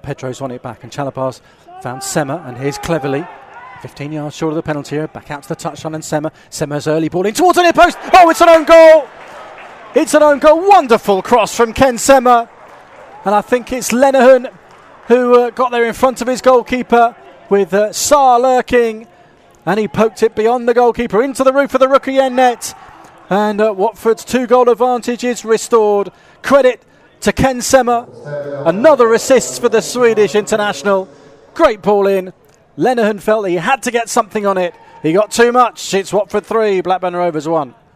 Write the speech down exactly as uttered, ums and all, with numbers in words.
Pedro's won it back, and Chalapaz found Sema, and here's Cleverly. fifteen yards short of the penalty here. Back out to the touchline, and Sema. Sema's early ball in towards the near post. Oh, it's an own goal! It's an own goal. Wonderful cross from Ken Sema. And I think it's Lenihan who uh, got there in front of his goalkeeper with uh, Saar lurking. And he poked it beyond the goalkeeper into the roof of the rookie end net. And uh, Watford's two-goal advantage is restored. Credit to Ken Sema. Another assist for the Swedish international. Great ball in. Lenihan felt he had to get something on it. He got too much. It's Watford three, Blackburn Rovers one.